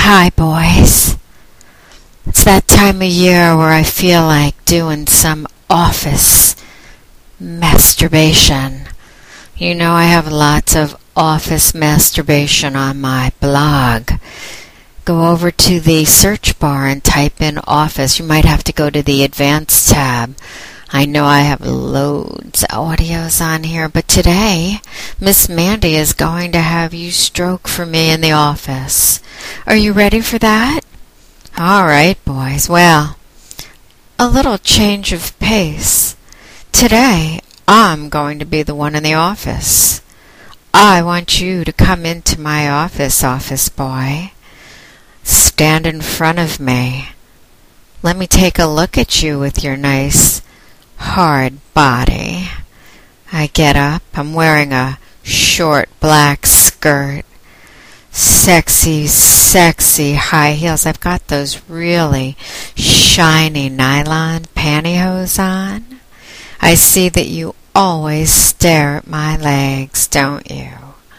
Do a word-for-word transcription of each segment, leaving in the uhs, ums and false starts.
Hi, boys. It's that time of year where I feel like doing some office masturbation. You know, I have lots of office masturbation on my blog. Go over to the search bar and type in office. You might have to go to the advanced tab. I know I have loads of audios on here, but today, Miss Mandy is going to have you stroke for me in the office. Are you ready for that? All right, boys. Well, a little change of pace. Today, I'm going to be the one in the office. I want you to come into my office, office boy. Stand in front of me. Let me take a look at you with your nice hard body. I get up. I'm wearing a short black skirt, sexy, sexy high heels. I've got those really shiny nylon pantyhose on. I see that you always stare at my legs, don't you?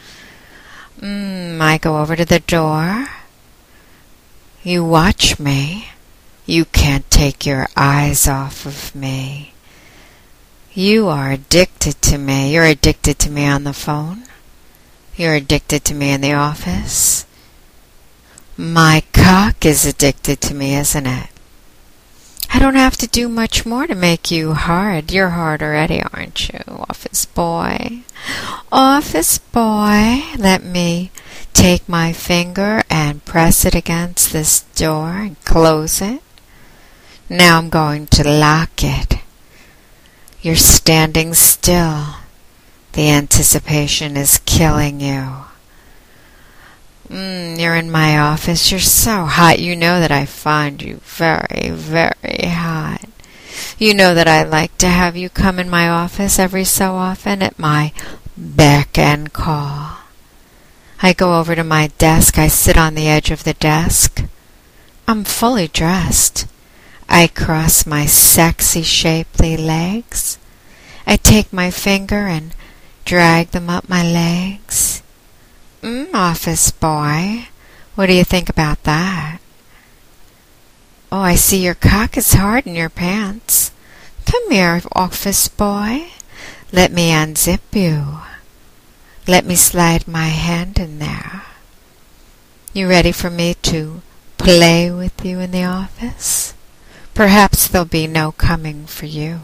Mm, I go over to the door. You watch me. You can't take your eyes off of me. You are addicted to me. You're addicted to me on the phone. You're addicted to me in the office. My cock is addicted to me, isn't it? I don't have to do much more to make you hard. You're hard already, aren't you, office boy? Office boy, let me take my finger and press it against this door and close it. Now I'm going to lock it. You're standing still. The anticipation is killing you. Mm, you're in my office. You're so hot. You know that I find you very, very hot. You know that I like to have you come in my office every so often at my beck and call. I go over to my desk. I sit on the edge of the desk. I'm fully dressed. I cross my sexy, shapely legs. I take my finger and drag them up my legs. Mm, office boy, what do you think about that? Oh, I see your cock is hard in your pants. Come here, office boy. Let me unzip you. Let me slide my hand in there. You ready for me to play with you in the office? Perhaps there'll be no coming for you.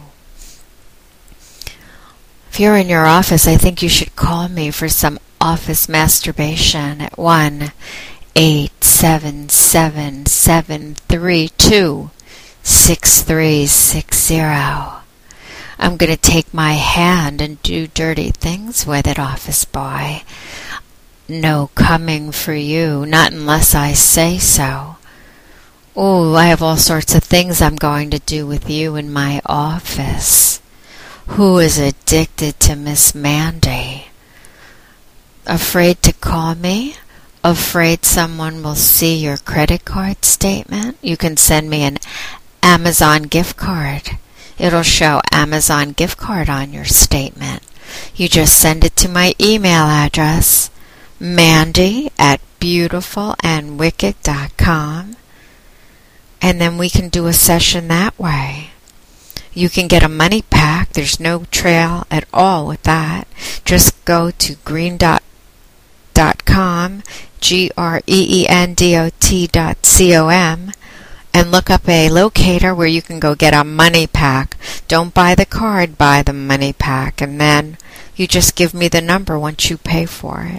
If you're in your office, I think you should call me for some office masturbation at one eight seven seven seven three two six three six zero. I'm going to take my hand and do dirty things with it, office boy. No coming for you, not unless I say so. Oh, I have all sorts of things I'm going to do with you in my office. Who is addicted to Miss Mandy? Afraid to call me? Afraid someone will see your credit card statement? You can send me an Amazon gift card. It'll show Amazon gift card on your statement. You just send it to my email address, Mandy at beautiful and wicked dot com. And then we can do a session that way. You can get a money pack. There's no trail at all with that. Just go to green dot com, G R E E N D O T dot C O M, and look up a locator where you can go get a money pack. Don't buy the card, buy the money pack, and then you just give me the number once you pay for it.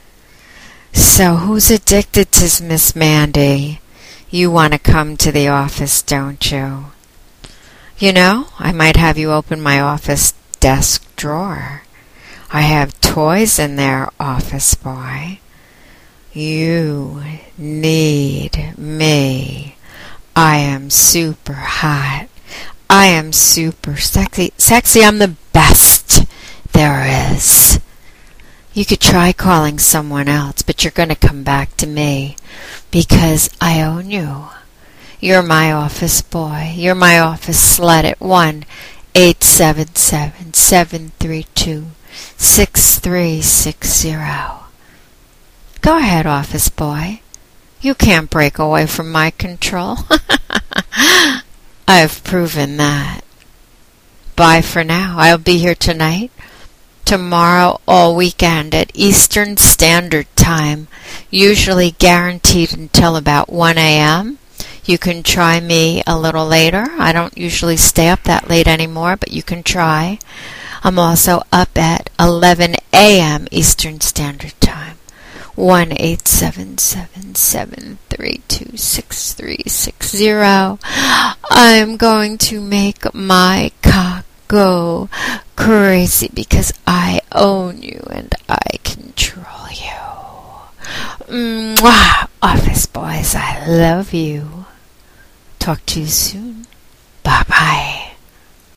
So who's addicted to Miss Mandy? You want to come to the office, don't you? You know, I might have you open my office desk drawer. I have toys in there, office boy. You need me. I am super hot. I am super sexy. Sexy, I'm the best there is. You could try calling someone else, but you're going to come back to me because I own you. You're my office boy. You're my office slut at one eight seven seven seven three two six three six zero. Go ahead, office boy. You can't break away from my control. I've proven that. Bye for now. I'll be here tonight, tomorrow, all weekend at Eastern Standard Time, usually guaranteed until about one a.m. You can try me a little later. I don't usually stay up that late anymore, but you can try. I'm also up at eleven a.m. Eastern Standard Time. one eight seven seven, seven three two, six three six zero. I'm going to make my cock go crazy because I own you and I control you. Mwah! Office boys, I love you. Talk to you soon.